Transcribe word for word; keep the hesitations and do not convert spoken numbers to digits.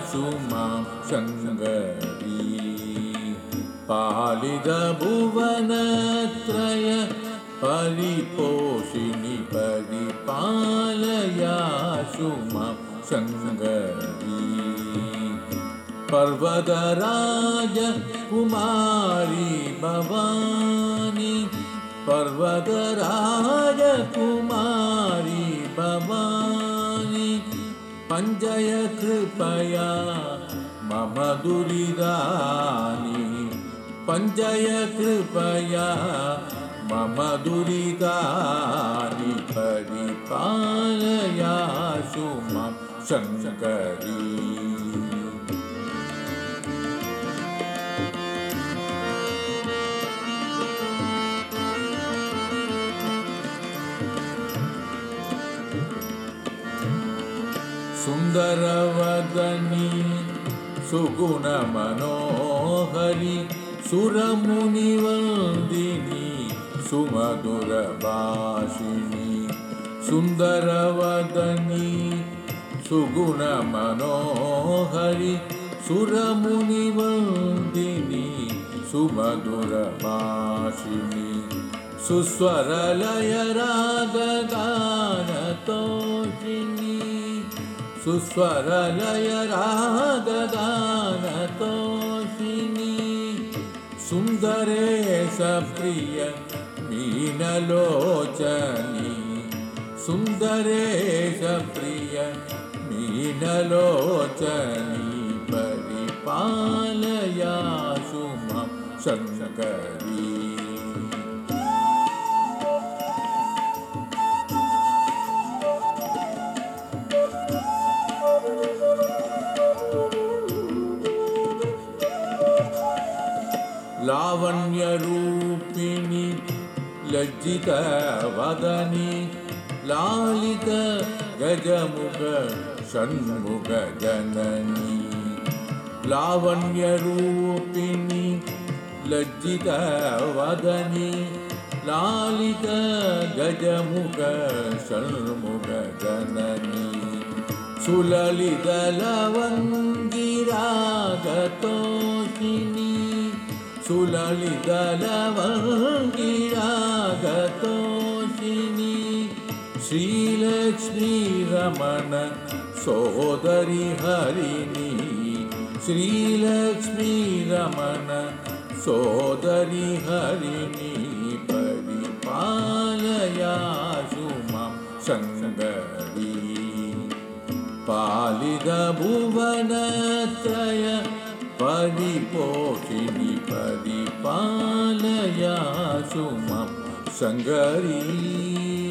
मां शङ्करी पालितभुवनत्रय परिपोषिणि परिपालयाशु मां शङ्करी पर्वतराज कुमारी भवानी पर्वतराज कुमारी भवानी पञ्जय कृपया मम दुरितानि पञ्जय कृपया मम दुरितानि परिपालयाशु मां शङ्करी सुंदरवदनी सुगुणमनोहरि सुरमुनिवन्दिनी सुमधुरभाषिणी सुंदरवदनी सुगुणमनोहरि सुरमुनिवन्दिनी सुमधुरभाषिणी सुस्वरलयरागगानतोषिणी सुस्वरलय रागगानतोषिणी सुन्दरेश प्रिय मीनलोचनी सुन्दरेश प्रिय मीनलोचनी परिपालयाशु मां शङ्करी लावण्यरूपिणी लज्जितवदनी लालित गजमुख षण्मुख जननी लावण्यरूपिणी लज्जितवदनी लालित गजमुख षण्मुख जननी सुललितलवङ्गिरागतोषिणी सुललितलवङ्गिरागतोषिणी श्रीलक्ष्मी रमण सोदरी हरिणी श्रीलक्ष्मी रमण सोदरी हरिणी परिपालयाशु मां शङ्करी पालितभुवनत्रय परिपोषिणि परिपालयाशु मां शङ्करी।